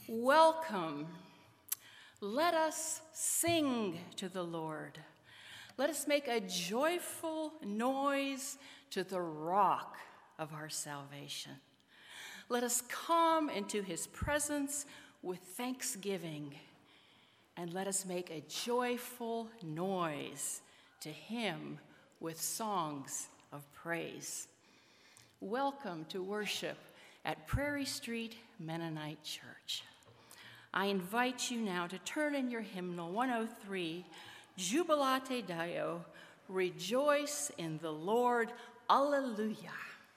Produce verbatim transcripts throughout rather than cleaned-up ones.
Welcome. Let us sing to the Lord. Let us make a joyful noise to the rock of our salvation. Let us come into his presence with thanksgiving, and let us make a joyful noise to him with songs of praise. Welcome to worship at Prairie Street Mennonite Church. I invite you now to turn in your hymnal one oh three, Jubilate Deo, Rejoice in the Lord, Alleluia.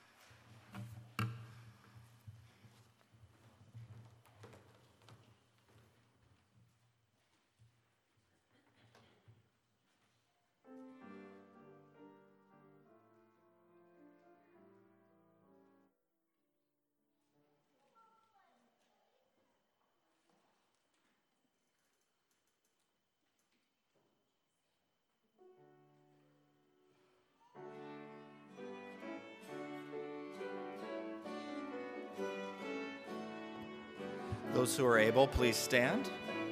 Those who are able, please stand.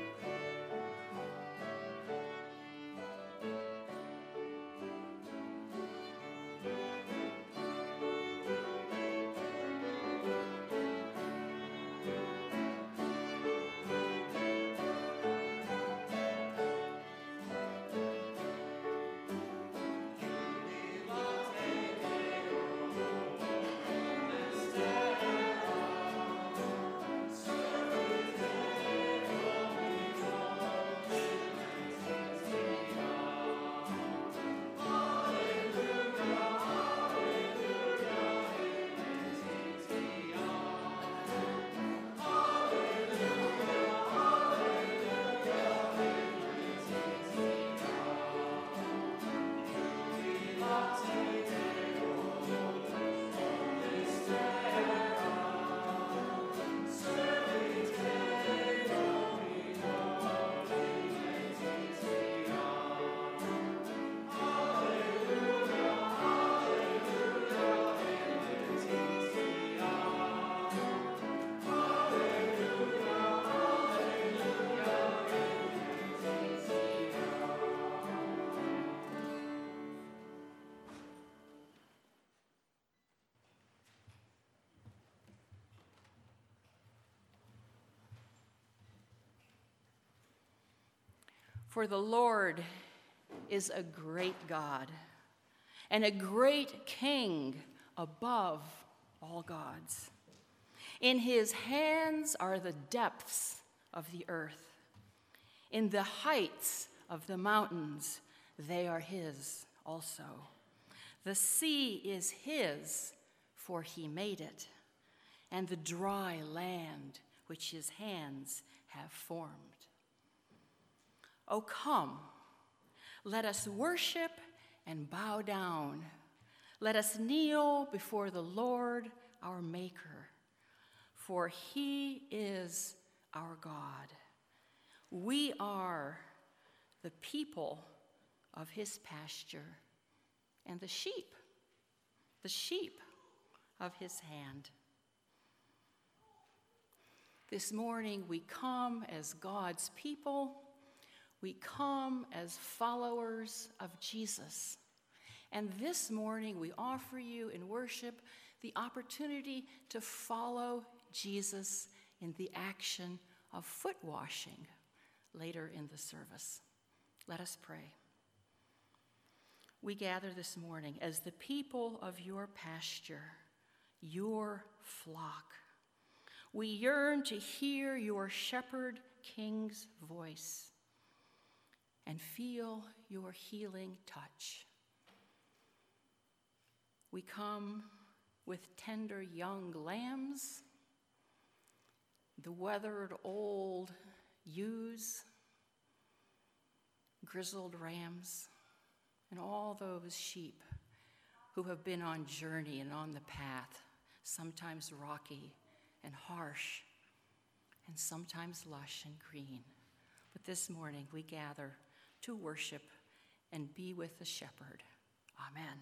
For the Lord is a great God and a great King above all gods. In his hands are the depths of the earth. In the heights of the mountains, they are his also. The sea is his, for he made it, and the dry land which his hands have formed. Oh, come, let us worship and bow down. Let us kneel before the Lord our Maker, for he is our God. We are the people of his pasture and the sheep, the sheep of his hand. This morning we come as God's people. We come as followers of Jesus. And this morning we offer you in worship the opportunity to follow Jesus in the action of foot washing later in the service. Let us pray. We gather this morning as the people of your pasture, your flock. We yearn to hear your shepherd king's voice and feel your healing touch. We come with tender young lambs, the weathered old ewes, grizzled rams, and all those sheep who have been on journey and on the path, sometimes rocky and harsh, and sometimes lush and green. But this morning we gather to worship and be with the shepherd. Amen.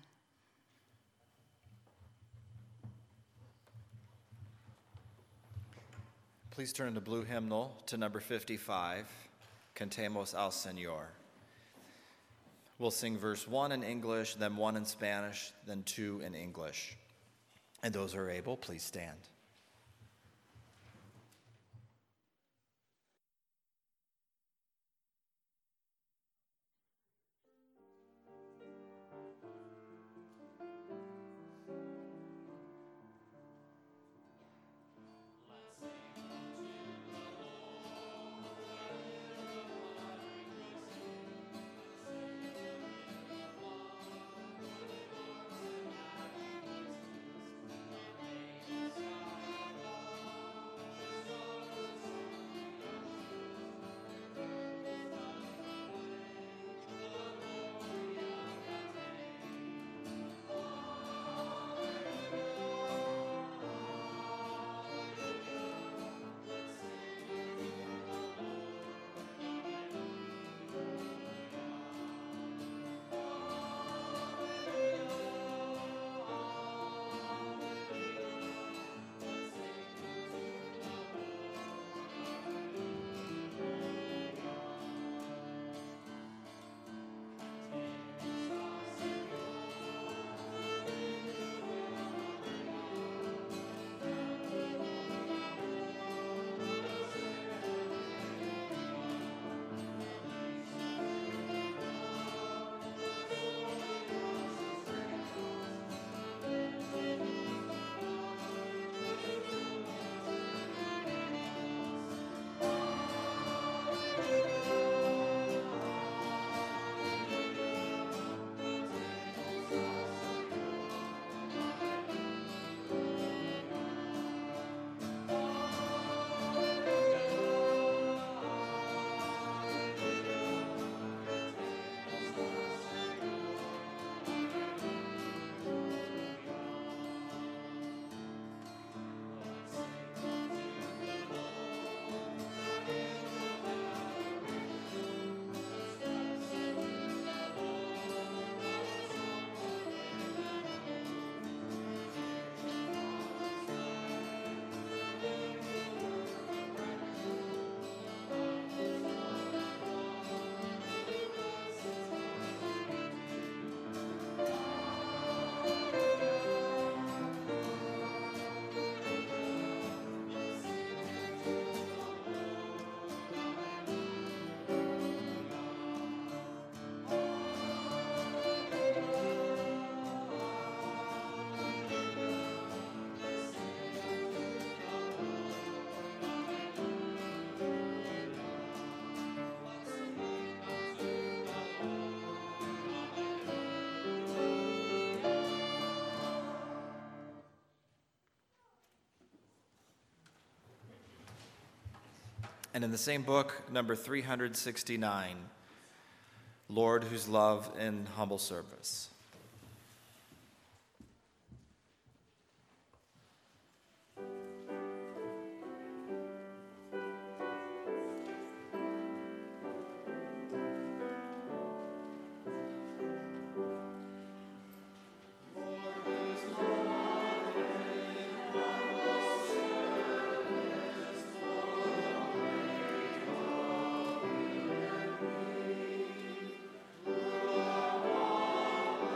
Please turn in the blue hymnal to number fifty-five, Cantemos al Señor. We'll sing verse one in English, then one in Spanish, then two in English. And those who are able, please stand. And in the same book, number three hundred sixty-nine, Lord, whose love in humble service. Lord,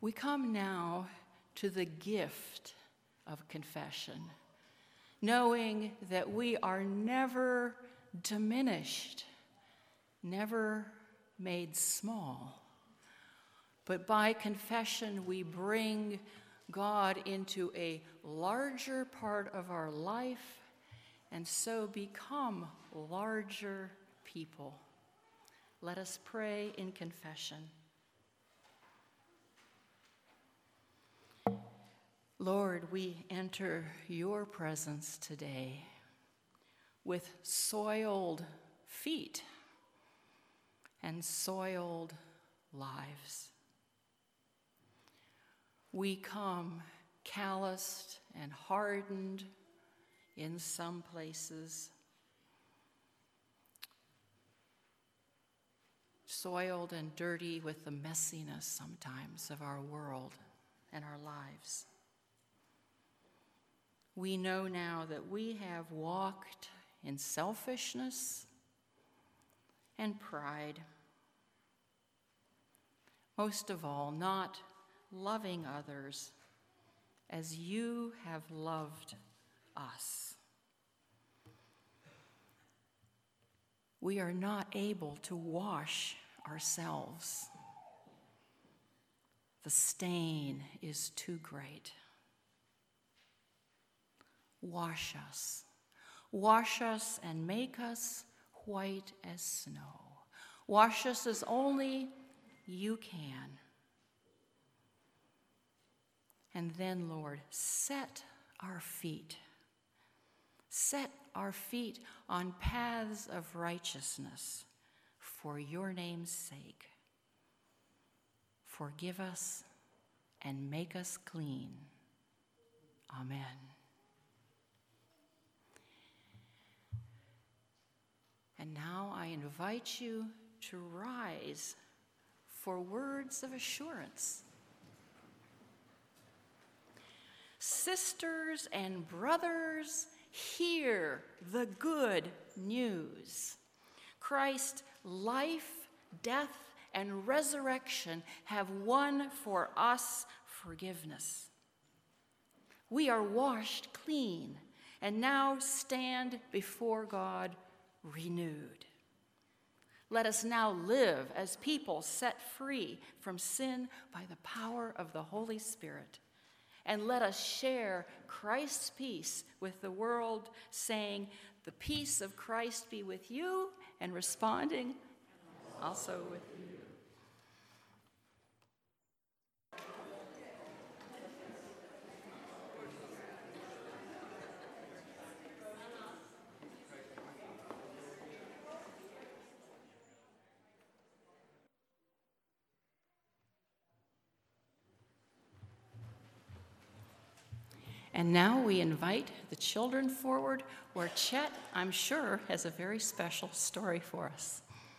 We come now to the gift of confession, knowing that we are never diminished, never made small. But by confession, we bring God into a larger part of our life and so become larger people. Let us pray in confession. Lord, we enter your presence today with soiled feet and soiled lives. We come calloused and hardened in some places, soiled and dirty with the messiness sometimes of our world and our lives. We know now that we have walked in selfishness and pride. Most of all, not loving others as you have loved us. We are not able to wash ourselves. The stain is too great. Wash us. Wash us and make us white as snow. Wash us as only you can. And then, Lord, set our feet. Set our feet on paths of righteousness for your name's sake. Forgive us and make us clean. Amen. And now I invite you to rise for words of assurance. Sisters and brothers, hear the good news. Christ's life, death, and resurrection have won for us forgiveness. We are washed clean and now stand before God renewed. Let us now live as people set free from sin by the power of the Holy Spirit. And let us share Christ's peace with the world, saying, "The peace of Christ be with you," and responding, "Also with you." And now we invite the children forward, where Chet, I'm sure, has a very special story for us.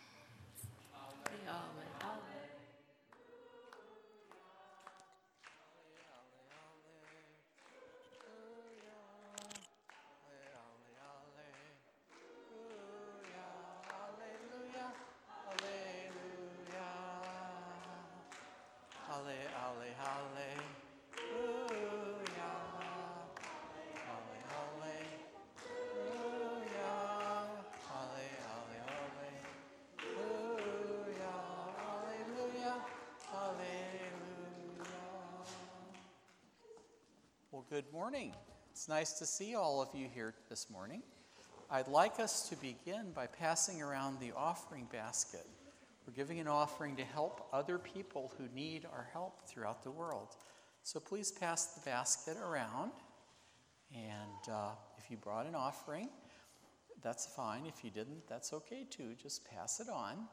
Well, good morning. It's nice to see all of you here this morning. I'd like us to begin by passing around the offering basket. We're giving an offering to help other people who need our help throughout the world. So please pass the basket around. And uh, if you brought an offering, that's fine. If you didn't, that's okay too. Just pass it on.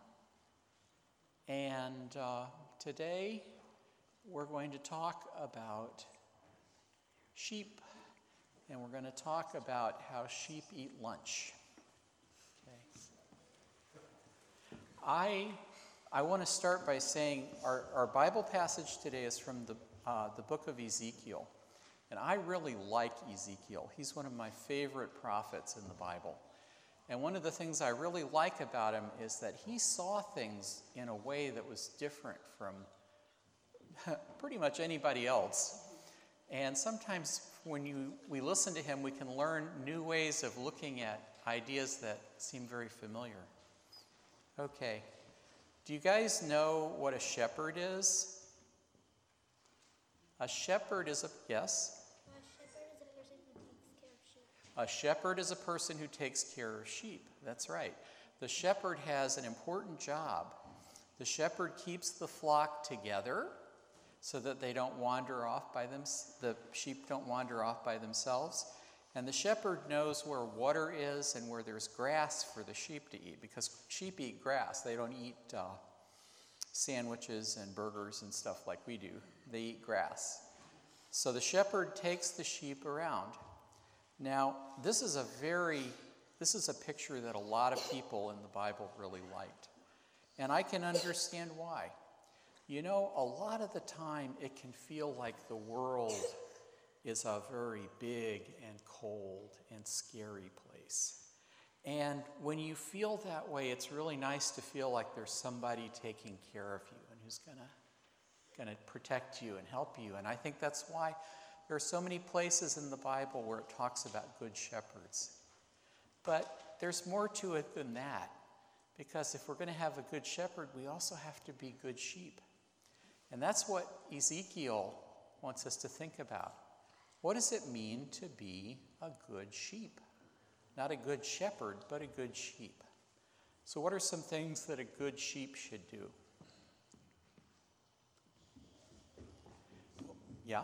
And uh, today we're going to talk about sheep, and we're going to talk about how sheep eat lunch. Okay. I I want to start by saying our, our Bible passage today is from the uh, the book of Ezekiel, and I really like Ezekiel. He's one of my favorite prophets in the Bible, and one of the things I really like about him is that he saw things in a way that was different from pretty much anybody else. And sometimes when you, we listen to him, we can learn new ways of looking at ideas that seem very familiar. Okay. Do you guys know what a shepherd is? A shepherd is a, yes? A shepherd is a person who takes care of sheep. That's right. The shepherd has an important job. The shepherd keeps the flock together so that they don't wander off by them, the sheep don't wander off by themselves. And the shepherd knows where water is and where there's grass for the sheep to eat, because sheep eat grass. They don't eat uh, sandwiches and burgers and stuff like we do. They eat grass. So the shepherd takes the sheep around. Now, this is a very, this is a picture that a lot of people in the Bible really liked. And I can understand why. You know, a lot of the time it can feel like the world is a very big and cold and scary place. And when you feel that way, it's really nice to feel like there's somebody taking care of you and who's gonna, gonna protect you and help you. And I think that's why there are so many places in the Bible where it talks about good shepherds. But there's more to it than that, because if we're going to have a good shepherd, we also have to be good sheep. And that's what Ezekiel wants us to think about. What does it mean to be a good sheep? Not a good shepherd, but a good sheep. So what are some things that a good sheep should do? Yeah?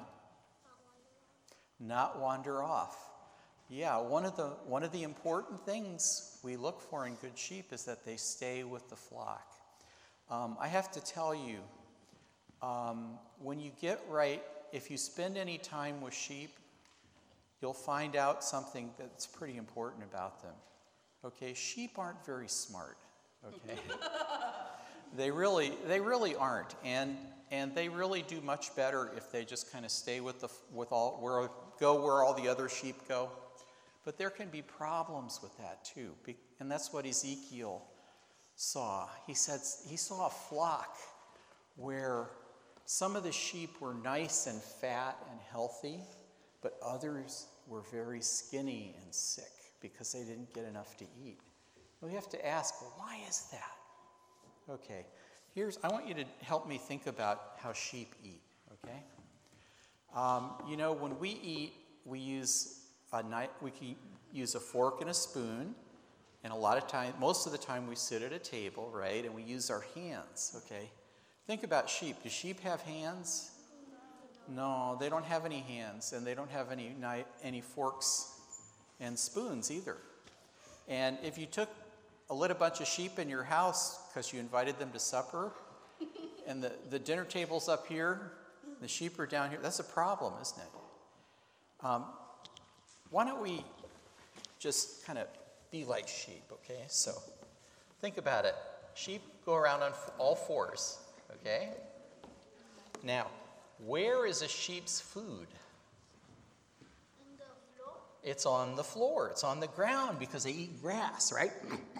Not wander off. Yeah, one of the one of the important things we look for in good sheep is that they stay with the flock. Um, I have to tell you, um, when you get right, if you spend any time with sheep, you'll find out something that's pretty important about them. Okay, sheep aren't very smart. Okay, they really they really aren't, and and they really do much better if they just kind of stay with the with all where go where all the other sheep go. But there can be problems with that too, and that's what Ezekiel saw. He said he saw a flock where some of the sheep were nice and fat and healthy, but others were very skinny and sick because they didn't get enough to eat. We have to ask, well, why is that? Okay, here's, I want you to help me think about how sheep eat, okay? Um, you know, when we eat, we use a knife, we can use a fork and a spoon, and a lot of time, most of the time we sit at a table, right, and we use our hands, okay? Think about sheep. Do sheep have hands? No, they don't have any hands, and they don't have any knife, any forks and spoons either. And if you took a little bunch of sheep in your house because you invited them to supper, and the, the dinner table's up here, the sheep are down here, that's a problem, isn't it? Um, why don't we just kind of be like sheep, okay? So think about it. Sheep go around on all fours, okay? Now, where is a sheep's food? On the floor. It's on the floor. It's on the ground because they eat grass, right?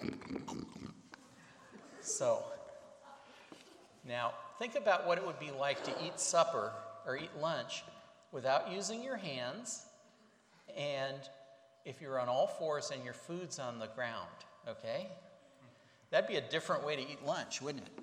So, now think about what it would be like to eat supper or eat lunch without using your hands, and if you're on all fours and your food's on the ground, okay? That'd be a different way to eat lunch, wouldn't it?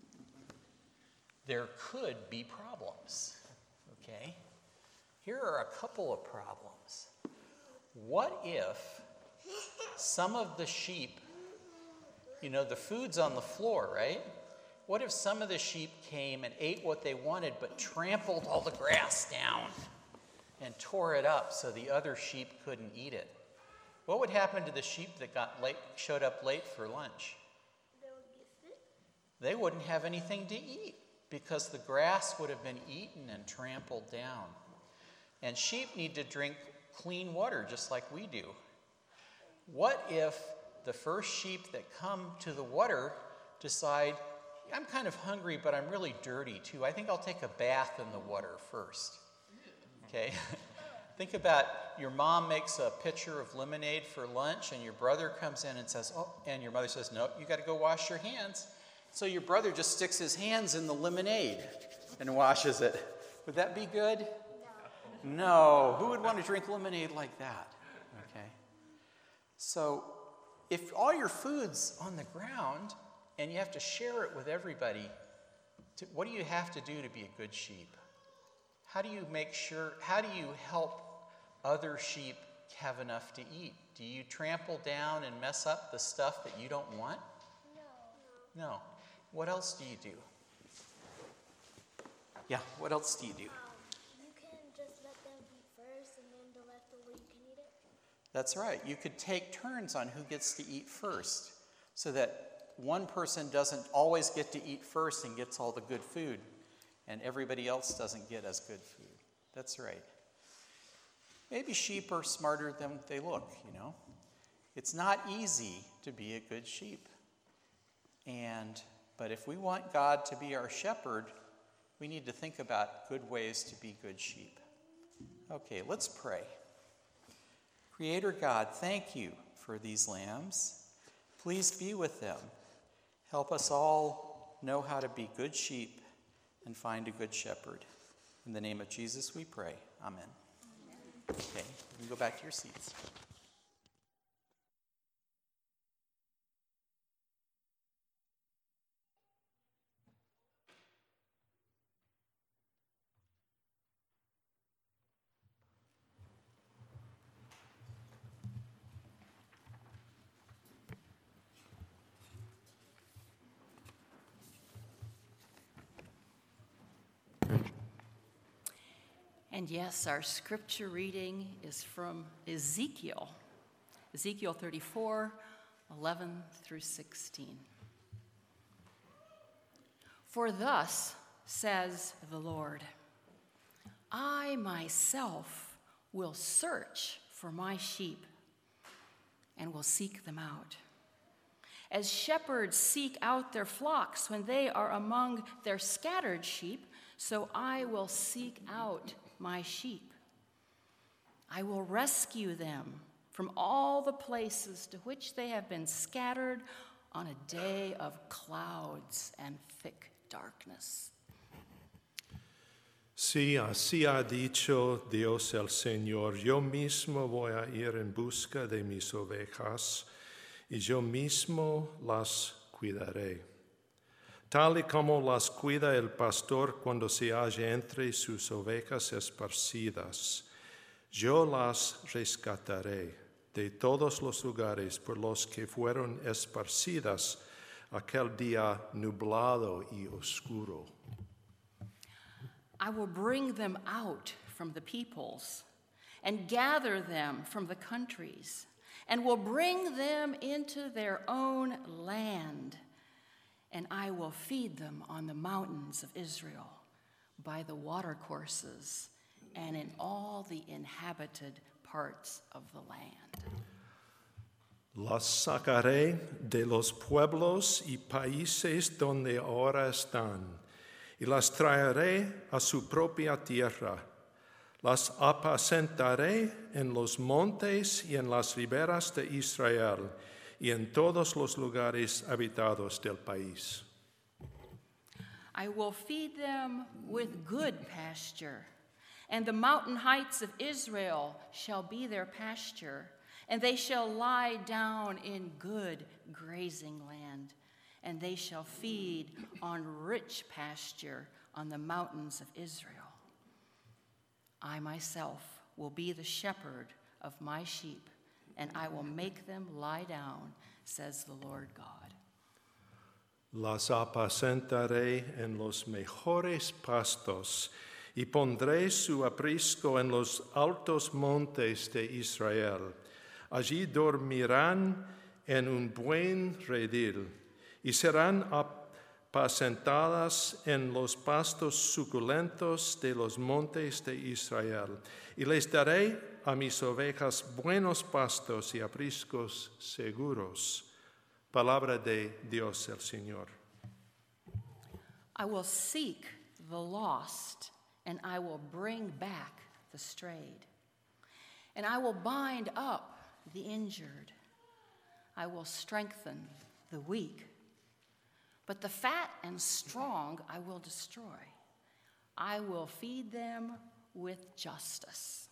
There could be problems, okay? Here are a couple of problems. What if some of the sheep, you know, the food's on the floor, right? What if some of the sheep came and ate what they wanted but trampled all the grass down and tore it up so the other sheep couldn't eat it? What would happen to the sheep that got late, showed up late for lunch? They would get sick. They wouldn't have anything to eat because the grass would have been eaten and trampled down. And sheep need to drink clean water just like we do. What if the first sheep that come to the water decide, I'm kind of hungry, but I'm really dirty too. I think I'll take a bath in the water first. Okay? Think about your mom makes a pitcher of lemonade for lunch, and your brother comes in and says, oh, and your mother says, no, you got to go wash your hands. So your brother just sticks his hands in the lemonade. and washes it. Would that be good? No. No. Who would want to drink lemonade like that? Okay. So if all your food's on the ground and you have to share it with everybody, to, what do you have to do to be a good sheep? How do you make sure, how do you help other sheep have enough to eat? Do you trample down and mess up the stuff that you don't want? No. No. What else do you do? Yeah, what else do you do? Um, you can just let them eat first, and then the rest of you can eat it. That's right. You could take turns on who gets to eat first, so that one person doesn't always get to eat first and gets all the good food, and everybody else doesn't get as good food. That's right. Maybe sheep are smarter than they look, you know. It's not easy to be a good sheep. And but if we want God to be our shepherd, we need to think about good ways to be good sheep. Okay, let's pray. Creator God, thank you for these lambs. Please be with them. Help us all know how to be good sheep and find a good shepherd. In the name of Jesus we pray. Amen. Okay, you can go back to your seats. And yes, our scripture reading is from Ezekiel, Ezekiel thirty-four, eleven through sixteen. For thus says the Lord, I myself will search for my sheep and will seek them out. As shepherds seek out their flocks when they are among their scattered sheep, so I will seek out my sheep. I will rescue them from all the places to which they have been scattered on a day of clouds and thick darkness. Sí, así ha dicho Dios el Señor, yo mismo voy a ir en busca de mis ovejas y yo mismo las cuidaré. Tal y como las cuida el pastor cuando se halla entre sus ovejas esparcidas, yo las rescataré de todos los lugares por los que fueron esparcidas aquel día nublado y oscuro. I will bring them out from the peoples and gather them from the countries and will bring them into their own land. And I will feed them on the mountains of Israel, by the watercourses, and in all the inhabited parts of the land. Las sacaré de los pueblos y países donde ahora están, y las traeré a su propia tierra. Las apacentaré en los montes y en las riberas de Israel, y en todos los lugares habitados del país. I will feed them with good pasture, and the mountain heights of Israel shall be their pasture, and they shall lie down in good grazing land, and they shall feed on rich pasture on the mountains of Israel. I myself will be the shepherd of my sheep, and I will make them lie down, says the Lord God. Las apacentaré en los mejores pastos y pondré su aprisco en los altos montes de Israel. Allí dormirán en un buen redil y serán apacentadas en los pastos suculentos de los montes de Israel. Y les daré a mis ovejas buenos pastos y apriscos seguros. Palabra de Dios el Señor. I will seek the lost, and I will bring back the strayed. And I will bind up the injured. I will strengthen the weak. But the fat and strong I will destroy. I will feed them with justice.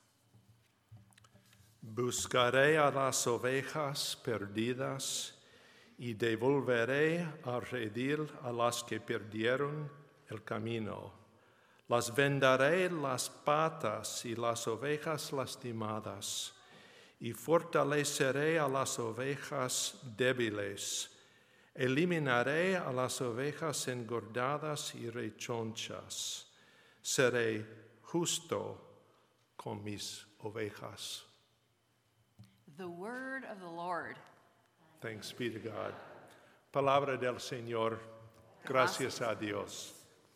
Buscaré a las ovejas perdidas y devolveré al redil a las que perdieron el camino. Las vendaré las patas y las ovejas lastimadas, y fortaleceré a las ovejas débiles. Eliminaré a las ovejas engordadas y rechonchas. Seré justo con mis ovejas. The word of the Lord. Thanks be to God. Palabra del Señor. Gracias a Dios.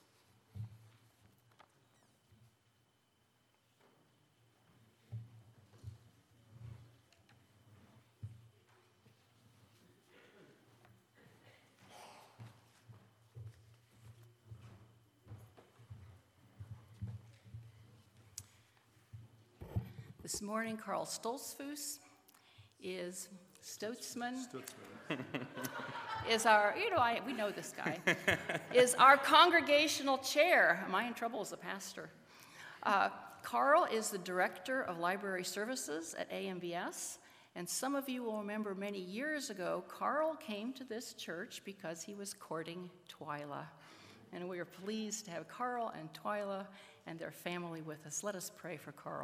This morning, Carl Stoltzfus is Stotzman. is our, you know, I, we know this guy, is our congregational chair. Am I in trouble as a pastor? Uh, Carl is the director of library services at A M B S, and some of you will remember many years ago, Carl came to this church because he was courting Twyla. And we are pleased to have Carl and Twyla and their family with us. Let us pray for Carl.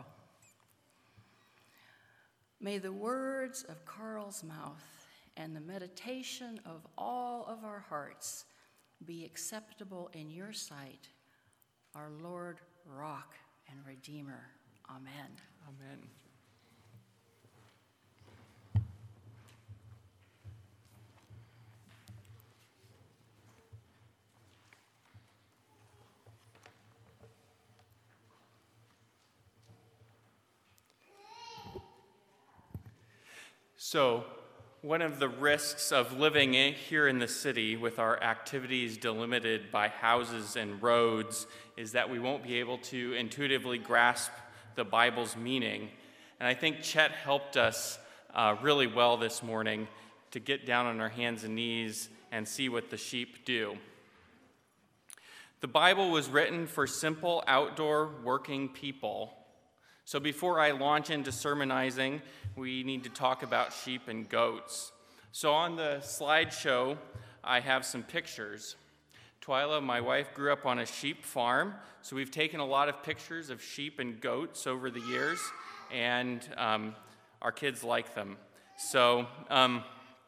May the words of Carl's mouth and the meditation of all of our hearts be acceptable in your sight, our Lord, Rock, and Redeemer. Amen. Amen. So, one of the risks of living in, here in the city with our activities delimited by houses and roads is that we won't be able to intuitively grasp the Bible's meaning. And I think Chet helped us uh, really well this morning to get down on our hands and knees and see what the sheep do. The Bible was written for simple outdoor working people. So before I launch into sermonizing, we need to talk about sheep and goats. So on the slideshow, I have some pictures. Twyla, my wife, grew up on a sheep farm, so we've taken a lot of pictures of sheep and goats over the years, and um, our kids like them. So um,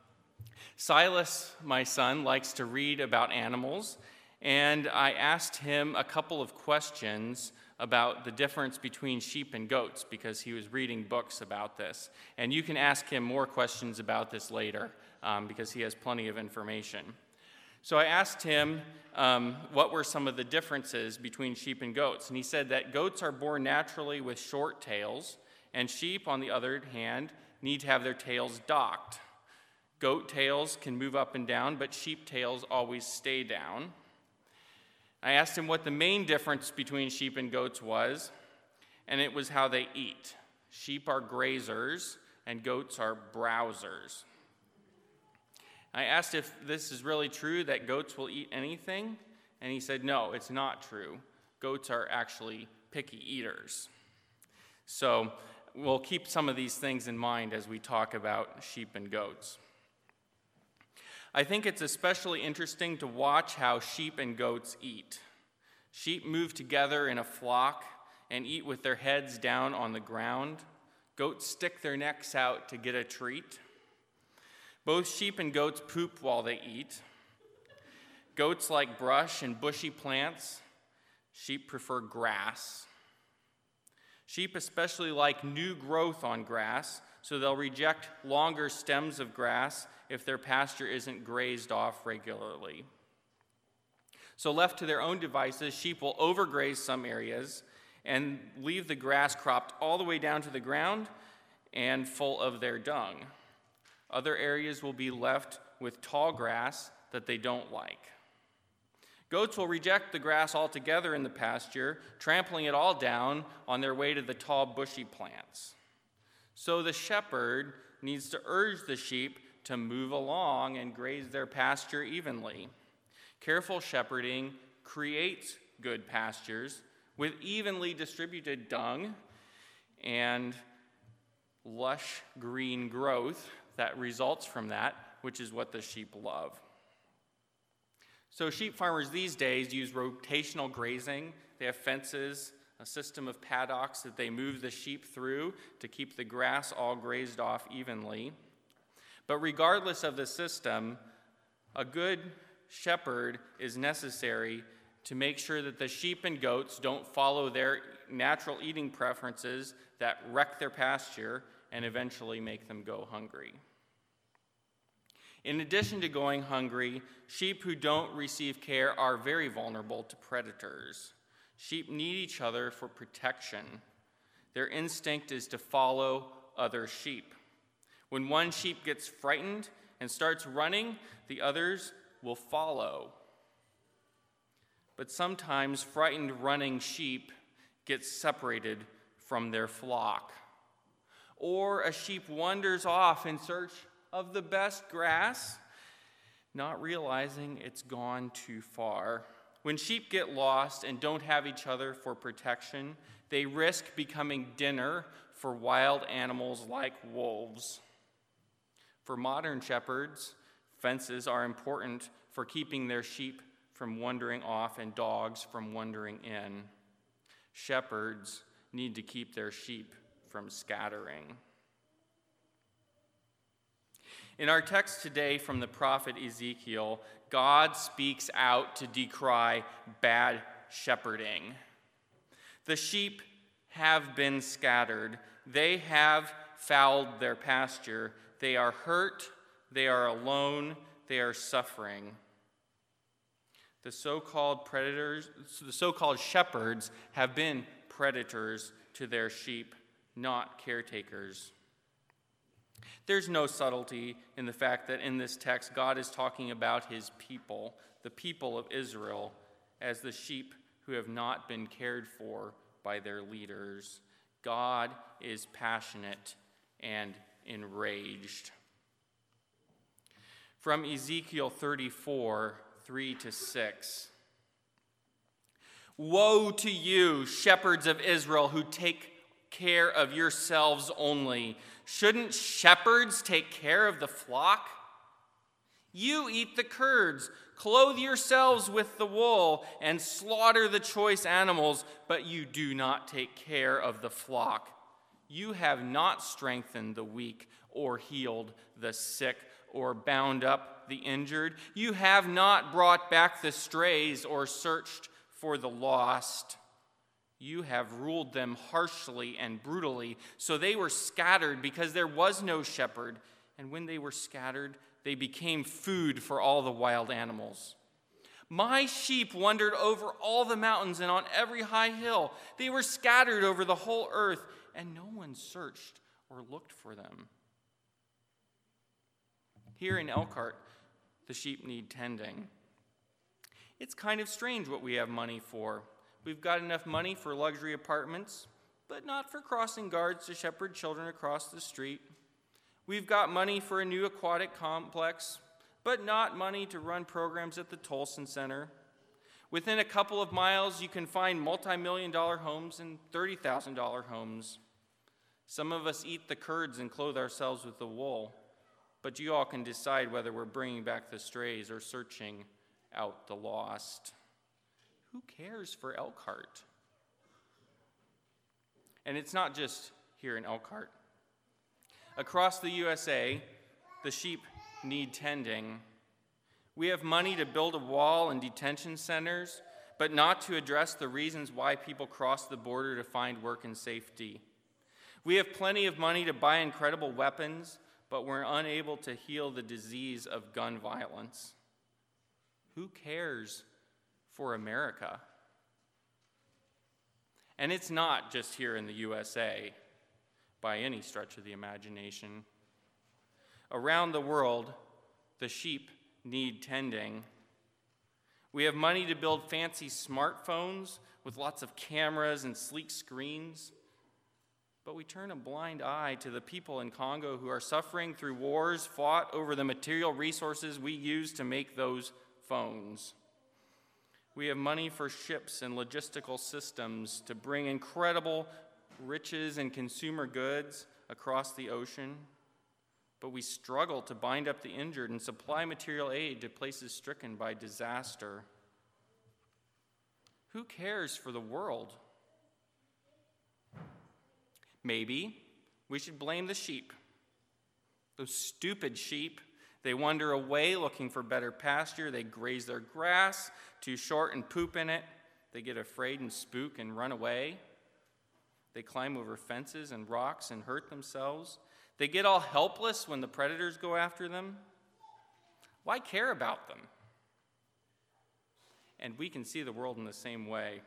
Silas, my son, likes to read about animals, and I asked him a couple of questions about the difference between sheep and goats because he was reading books about this. And you can ask him more questions about this later um, because he has plenty of information. So I asked him um, what were some of the differences between sheep and goats. And he said that goats are born naturally with short tails, and sheep, on the other hand, need to have their tails docked. Goat tails can move up and down, but sheep tails always stay down. I asked him what the main difference between sheep and goats was, and it was how they eat. Sheep are grazers, and goats are browsers. I asked if this is really true, that goats will eat anything, and he said, no, it's not true. Goats are actually picky eaters. So we'll keep some of these things in mind as we talk about sheep and goats. I think it's especially interesting to watch how sheep and goats eat. Sheep move together in a flock and eat with their heads down on the ground. Goats stick their necks out to get a treat. Both sheep and goats poop while they eat. Goats like brush and bushy plants. Sheep prefer grass. Sheep especially like new growth on grass, so they'll reject longer stems of grass if their pasture isn't grazed off regularly. So left to their own devices, sheep will overgraze some areas and leave the grass cropped all the way down to the ground and full of their dung. Other areas will be left with tall grass that they don't like. Goats will reject the grass altogether in the pasture, trampling it all down on their way to the tall bushy plants. So the shepherd needs to urge the sheep to move along and graze their pasture evenly. Careful shepherding creates good pastures, with evenly distributed dung and lush green growth that results from that, which is what the sheep love. So sheep farmers these days use rotational grazing. They have fences, a system of paddocks that they move the sheep through to keep the grass all grazed off evenly. But regardless of the system, a good shepherd is necessary to make sure that the sheep and goats don't follow their natural eating preferences that wreck their pasture and eventually make them go hungry. In addition to going hungry, sheep who don't receive care are very vulnerable to predators. Sheep need each other for protection. Their instinct is to follow other sheep. When one sheep gets frightened and starts running, the others will follow. But sometimes frightened running sheep get separated from their flock. Or a sheep wanders off in search of the best grass, not realizing it's gone too far. When sheep get lost and don't have each other for protection, they risk becoming dinner for wild animals like wolves. For modern shepherds, fences are important for keeping their sheep from wandering off and dogs from wandering in. Shepherds need to keep their sheep from scattering. In our text today from the prophet Ezekiel, God speaks out to decry bad shepherding. The sheep have been scattered. They have fouled their pasture. They are hurt. They are alone. They are suffering. The so-called predators, the so-called shepherds have been predators to their sheep, not caretakers. There's no subtlety in the fact that in this text, God is talking about his people, the people of Israel, as the sheep who have not been cared for by their leaders. God is passionate and enraged. From Ezekiel thirty-four, three to six. Woe to you, shepherds of Israel, who take care of yourselves only. Shouldn't shepherds take care of the flock? You eat the curds, clothe yourselves with the wool, and slaughter the choice animals, but you do not take care of the flock. You have not strengthened the weak, or healed the sick, or bound up the injured. You have not brought back the strays, or searched for the lost. You have ruled them harshly and brutally, so they were scattered because there was no shepherd. And when they were scattered, they became food for all the wild animals. My sheep wandered over all the mountains and on every high hill. They were scattered over the whole earth, and no one searched or looked for them. Here in Elkhart, the sheep need tending. It's kind of strange what we have money for. We've got enough money for luxury apartments, but not for crossing guards to shepherd children across the street. We've got money for a new aquatic complex, but not money to run programs at the Tolson Center. Within a couple of miles, you can find multi-million dollar homes and thirty thousand dollars homes. Some of us eat the curds and clothe ourselves with the wool, but you all can decide whether we're bringing back the strays or searching out the lost. Who cares for Elkhart? And it's not just here in Elkhart. Across the U S A, the sheep need tending. We have money to build a wall and detention centers, but not to address the reasons why people cross the border to find work and safety. We have plenty of money to buy incredible weapons, but we're unable to heal the disease of gun violence. Who cares for America? And it's not just here in the U S A, by any stretch of the imagination. Around the world, the sheep need tending. We have money to build fancy smartphones with lots of cameras and sleek screens, but we turn a blind eye to the people in Congo who are suffering through wars fought over the material resources we use to make those phones. We have money for ships and logistical systems to bring incredible riches and consumer goods across the ocean. But we struggle to bind up the injured and supply material aid to places stricken by disaster. Who cares for the world? Maybe we should blame the sheep. Those stupid sheep. They wander away looking for better pasture. They graze their grass, too short, and poop in it. They get afraid and spook and run away. They climb over fences and rocks and hurt themselves. They get all helpless when the predators go after them. Why care about them? And we can see the world in the same way.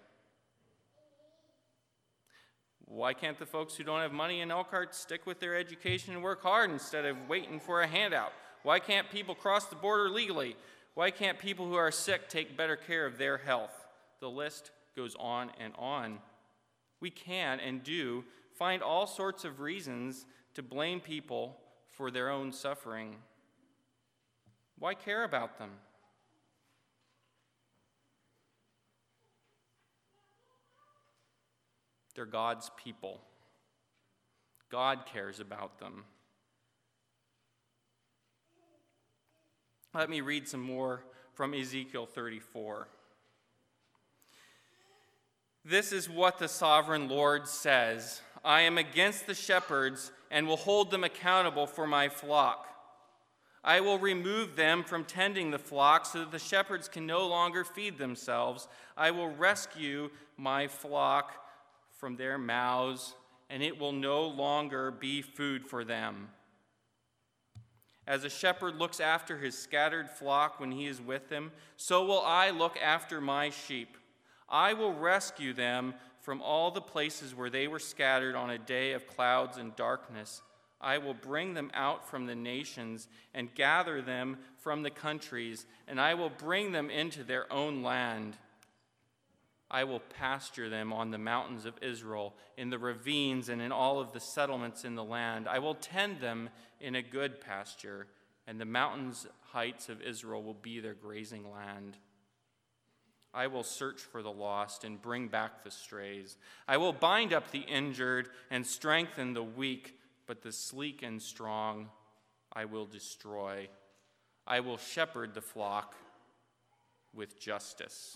Why can't the folks who don't have money in Elkhart stick with their education and work hard instead of waiting for a handout? Why can't people cross the border legally? Why can't people who are sick take better care of their health? The list goes on and on. We can and do find all sorts of reasons to blame people for their own suffering. Why care about them? They're God's people. God cares about them. Let me read some more from Ezekiel thirty-four. This is what the sovereign Lord says. I am against the shepherds and will hold them accountable for my flock. I will remove them from tending the flock so that the shepherds can no longer feed themselves. I will rescue my flock from their mouths, and it will no longer be food for them. As a shepherd looks after his scattered flock when he is with them, so will I look after my sheep. I will rescue them from all the places where they were scattered on a day of clouds and darkness. I will bring them out from the nations and gather them from the countries, and I will bring them into their own land. I will pasture them on the mountains of Israel, in the ravines and in all of the settlements in the land. I will tend them in a good pasture, and the mountains heights of Israel will be their grazing land. I will search for the lost and bring back the strays. I will bind up the injured and strengthen the weak, but the sleek and strong I will destroy. I will shepherd the flock with justice.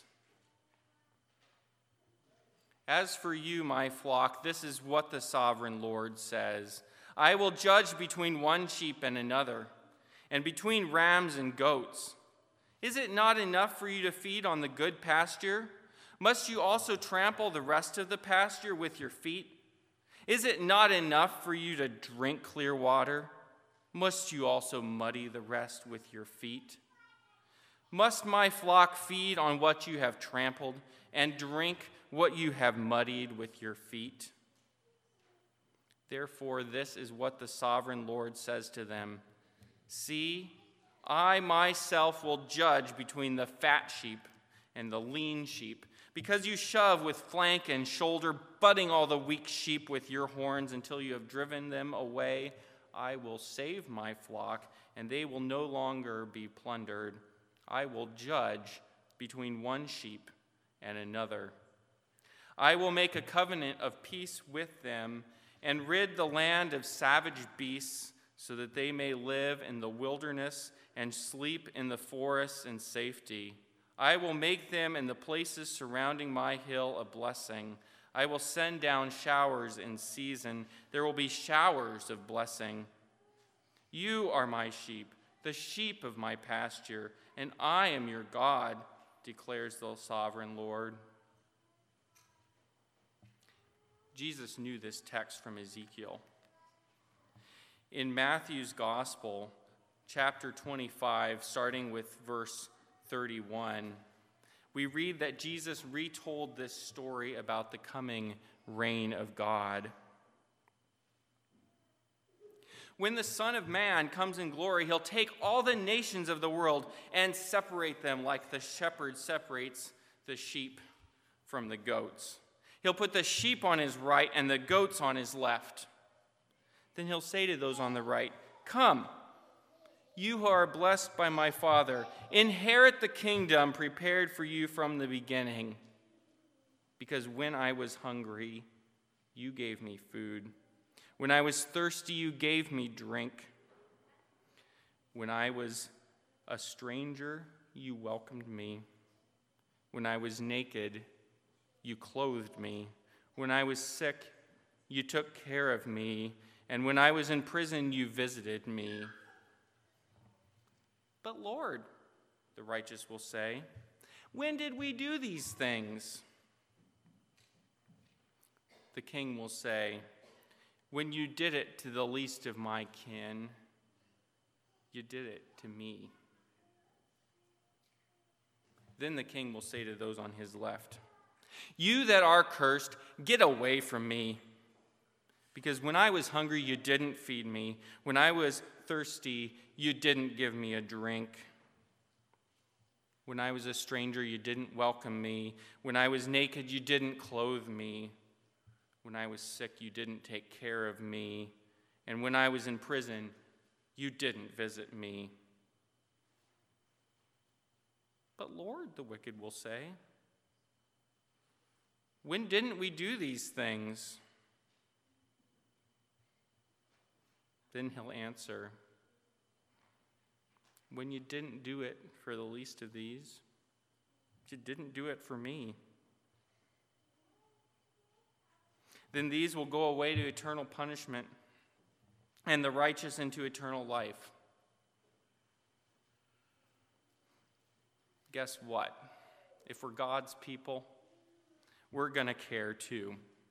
As for you, my flock, this is what the sovereign Lord says. I will judge between one sheep and another, and between rams and goats. Is it not enough for you to feed on the good pasture? Must you also trample the rest of the pasture with your feet? Is it not enough for you to drink clear water? Must you also muddy the rest with your feet? Must my flock feed on what you have trampled and drink what you have muddied with your feet? Therefore, this is what the sovereign Lord says to them. See, I myself will judge between the fat sheep and the lean sheep, because you shove with flank and shoulder, butting all the weak sheep with your horns until you have driven them away. I will save my flock, and they will no longer be plundered. I will judge between one sheep and another. I will make a covenant of peace with them and rid the land of savage beasts so that they may live in the wilderness and sleep in the forests in safety. I will make them and the places surrounding my hill a blessing. I will send down showers in season. There will be showers of blessing. You are my sheep, the sheep of my pasture, and I am your God, declares the sovereign Lord. Jesus knew this text from Ezekiel. In Matthew's Gospel, chapter twenty-five, starting with verse thirty-one, we read that Jesus retold this story about the coming reign of God. When the Son of Man comes in glory, he'll take all the nations of the world and separate them like the shepherd separates the sheep from the goats. He'll put the sheep on his right and the goats on his left. Then he'll say to those on the right, "Come, You who are blessed by my Father, inherit the kingdom prepared for you from the beginning. Because when I was hungry, you gave me food. When I was thirsty, you gave me drink. When I was a stranger, you welcomed me. When I was naked, you clothed me. When I was sick, you took care of me. And when I was in prison, you visited me. But Lord, the righteous will say, when did we do these things? The king will say, when you did it to the least of my kin, you did it to me. Then the king will say to those on his left, you that are cursed, get away from me. Because when I was hungry, you didn't feed me. When I was thirsty, you didn't give me a drink. When I was a stranger, you didn't welcome me. When I was naked, you didn't clothe me. When I was sick, you didn't take care of me. And when I was in prison, you didn't visit me. But Lord, the wicked will say, when didn't we do these things? Then he'll answer, when you didn't do it for the least of these, you didn't do it for me. Then these will go away to eternal punishment, and the righteous into eternal life. Guess what? If we're God's people, we're going to care too.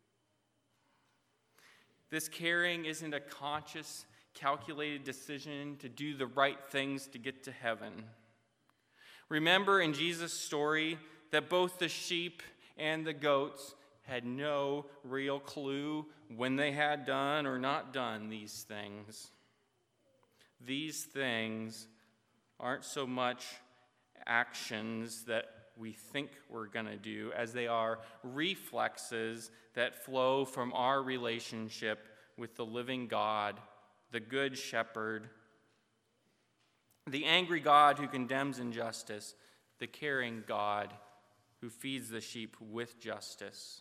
This caring isn't a conscious, calculated decision to do the right things to get to heaven. Remember in Jesus' story that both the sheep and the goats had no real clue when they had done or not done these things. These things aren't so much actions that we think we're going to do as they are reflexes that flow from our relationship with the living God, the Good Shepherd, the angry God who condemns injustice, the caring God who feeds the sheep with justice.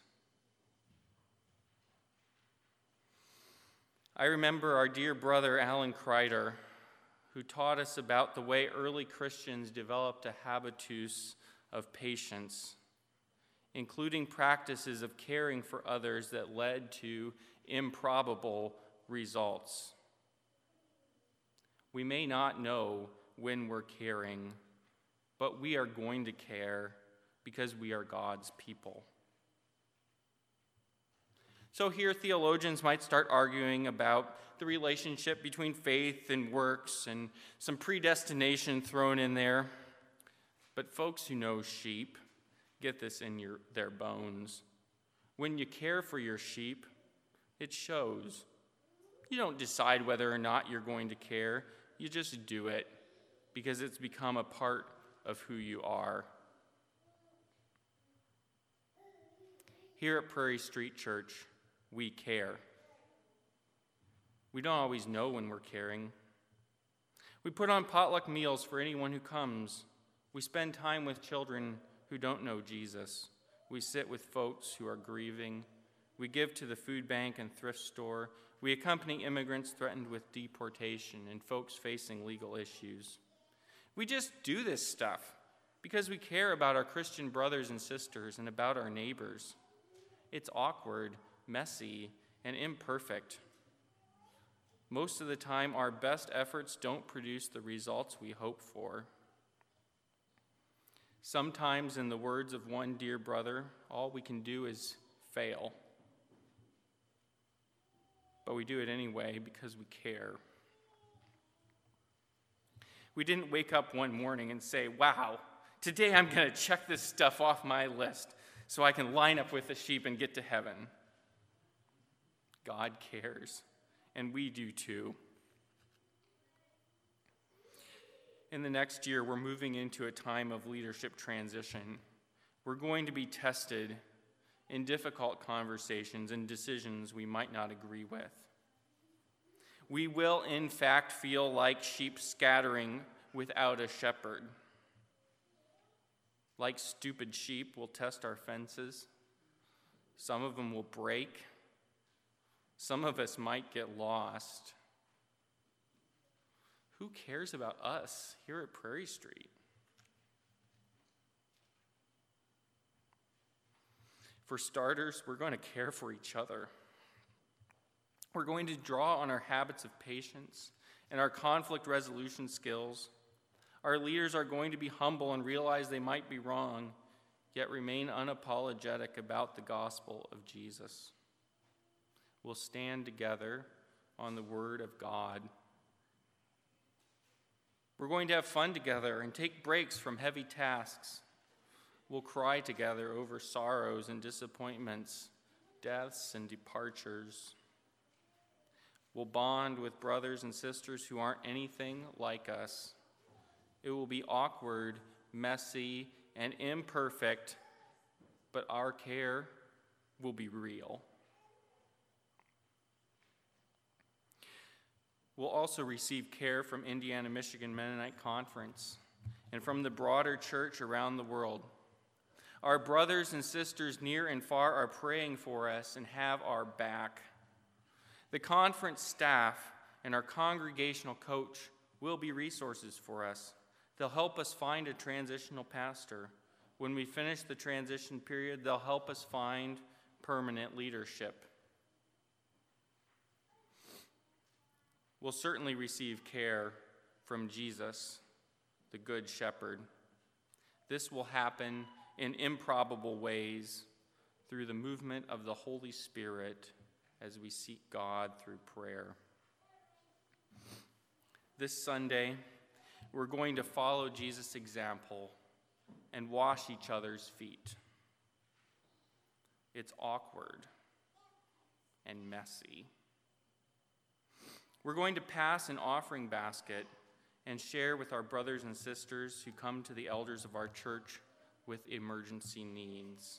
I remember our dear brother Alan Kreider, who taught us about the way early Christians developed a habitus of patience, including practices of caring for others that led to improbable results. We may not know when we're caring, but we are going to care because we are God's people. So here theologians might start arguing about the relationship between faith and works and some predestination thrown in there. But folks who know sheep get this in your, their bones. When you care for your sheep, it shows. You don't decide whether or not you're going to care. You just do it because it's become a part of who you are. Here at Prairie Street Church, we care. We don't always know when we're caring. We put on potluck meals for anyone who comes. We spend time with children who don't know Jesus. We sit with folks who are grieving. We give to the food bank and thrift store. We accompany immigrants threatened with deportation and folks facing legal issues. We just do this stuff because we care about our Christian brothers and sisters and about our neighbors. It's awkward, messy, and imperfect. Most of the time, our best efforts don't produce the results we hope for. Sometimes, in the words of one dear brother, all we can do is fail. But we do it anyway because we care. We didn't wake up one morning and say, wow, today I'm going to check this stuff off my list so I can line up with the sheep and get to heaven. God cares, and we do too. In the next year, we're moving into a time of leadership transition. We're going to be tested in difficult conversations and decisions we might not agree with. We will, in fact, feel like sheep scattering without a shepherd. Like stupid sheep, we'll test our fences. Some of them will break. Some of us might get lost. Who cares about us here at Prairie Street? For starters, we're going to care for each other. We're going to draw on our habits of patience and our conflict resolution skills. Our leaders are going to be humble and realize they might be wrong, yet remain unapologetic about the gospel of Jesus. We'll stand together on the word of God. We're going to have fun together and take breaks from heavy tasks. We'll cry together over sorrows and disappointments, deaths and departures. We'll bond with brothers and sisters who aren't anything like us. It will be awkward, messy, and imperfect, but our care will be real. We'll also receive care from Indiana-Michigan Mennonite Conference and from the broader church around the world. Our brothers and sisters near and far are praying for us and have our back. The conference staff and our congregational coach will be resources for us. They'll help us find a transitional pastor. When we finish the transition period, they'll help us find permanent leadership. We'll certainly receive care from Jesus, the Good Shepherd. This will happen in improbable ways through the movement of the Holy Spirit as we seek God through prayer. This Sunday, we're going to follow Jesus' example and wash each other's feet. It's awkward and messy. We're going to pass an offering basket and share with our brothers and sisters who come to the elders of our church with emergency needs.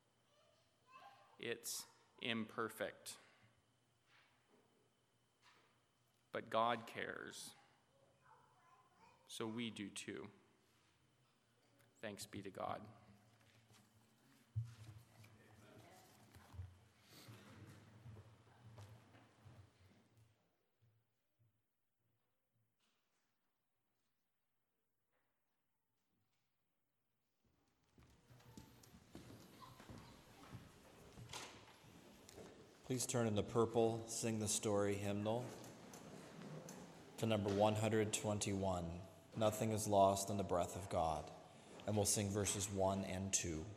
It's imperfect, but God cares, so we do too. Thanks be to God. Please turn in the purple, Sing the Story hymnal to number one hundred twenty-one. Nothing is lost in the breath of God. And we'll sing verses one and two.